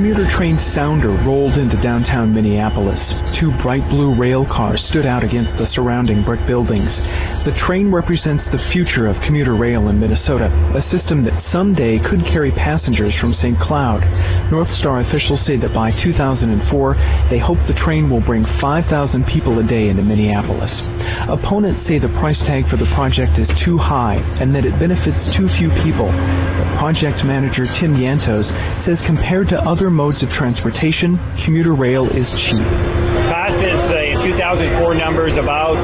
commuter train Sounder rolled into downtown Minneapolis. Two bright blue rail cars stood out against the surrounding brick buildings. The train represents the future of commuter rail in Minnesota, a system that someday could carry passengers from St. Cloud. North Star officials say that by 2004, they hope the train will bring 5,000 people a day into Minneapolis. Opponents say the price tag for the project is too high and that it benefits too few people. But project manager Tim Yantos says compared to other modes of transportation, commuter rail is cheap. Cost is, in 2004 numbers, about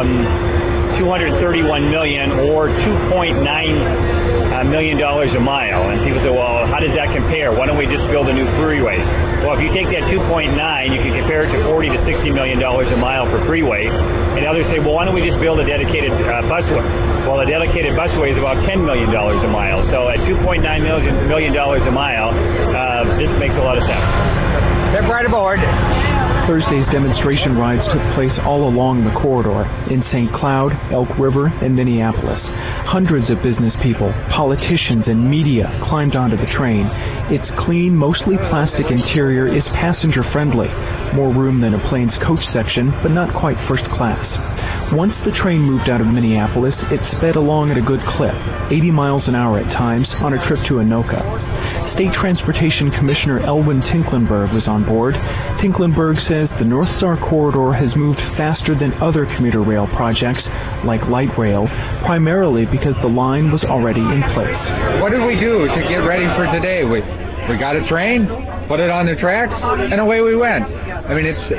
$231 million or $2.9 million a mile. And people say, well, how does that compare? Why don't we just build a new freeway? Well, if you take that 2.9, you can compare it to $40 to $60 million a mile for freeway. And others say, well, why don't we just build a dedicated busway? Well, a dedicated busway is about $10 million a mile. So at $2.9 million a mile, this makes a lot of sense. Step right aboard. Thursday's demonstration rides took place all along the corridor in St. Cloud, Elk River, and Minneapolis. Hundreds of business people, politicians, and media climbed onto the train. Its clean, mostly plastic interior is passenger-friendly. More room than a plane's coach section, but not quite first class. Once the train moved out of Minneapolis, it sped along at a good clip, 80 miles an hour at times, on a trip to Anoka. State Transportation Commissioner Elwyn Tinklenberg was on board. Tinklenberg says the North Star Corridor has moved faster than other commuter rail projects, like light rail, primarily because the line was already in place. What did we do to get ready for today? We got a train, put it on the tracks, and away we went. I mean, it's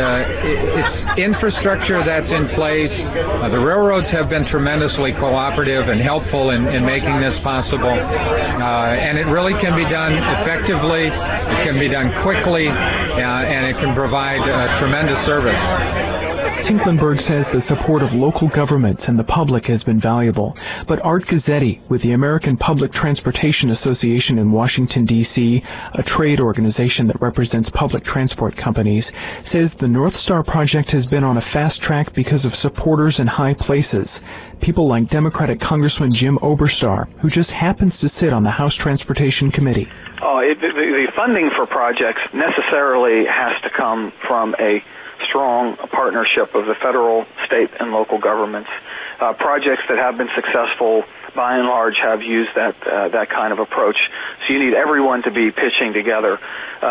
infrastructure that's in place. The railroads have been tremendously cooperative and helpful in making this possible. And it really can be done effectively, it can be done quickly, and it can provide tremendous service. Tinklenberg says the support of local governments and the public has been valuable. But Art Gazzetti with the American Public Transportation Association in Washington, D.C., a trade organization that represents public transport companies, says the North Star project has been on a fast track because of supporters in high places. People like Democratic Congressman Jim Oberstar, who just happens to sit on the House Transportation Committee. The funding for projects necessarily has to come from a strong partnership of the federal, state, and local governments. Projects that have been successful, by and large, have used that kind of approach. So you need everyone to be pitching together.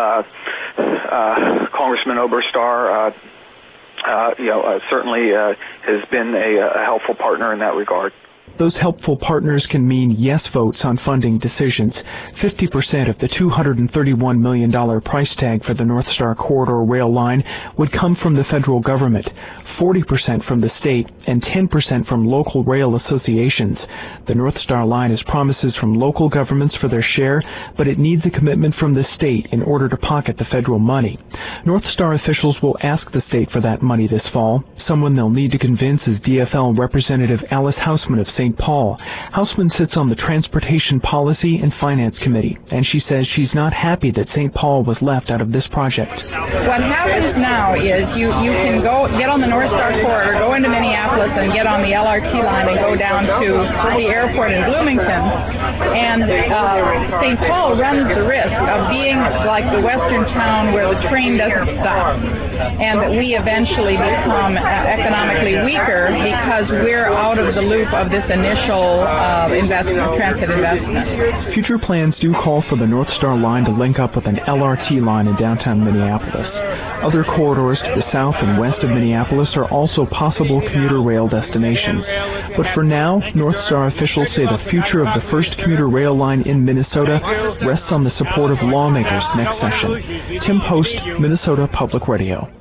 Congressman Oberstar, certainly has been a helpful partner in that regard. Those helpful partners can mean yes votes on funding decisions. 50% of the $231 million price tag for the North Star Corridor rail line would come from the federal government, 40% from the state, and 10% from local rail associations. The North Star line has promises from local governments for their share, but it needs a commitment from the state in order to pocket the federal money. North Star officials will ask the state for that money this fall. Someone they'll need to convince is DFL Representative Alice Hausman of St. Paul. Hausman sits on the Transportation Policy and Finance Committee, and she says she's not happy that St. Paul was left out of this project. What happens now is you can get on the North Star Corridor, go into Minneapolis, and get on the LRT line and go down to the airport in Bloomington. And St. Paul runs the risk of being like the western town where the train doesn't stop, and that we eventually become economically weaker because we're out of the loop of this initial transit investment. Future plans do call for the North Star line to link up with an LRT line in downtown Minneapolis. Other corridors to the south and west of Minneapolis are also possible commuter rail destinations. But for now, North Star officials say the future of the first commuter rail line in Minnesota rests on the support of lawmakers next session. Tim Post, Minnesota Public Radio.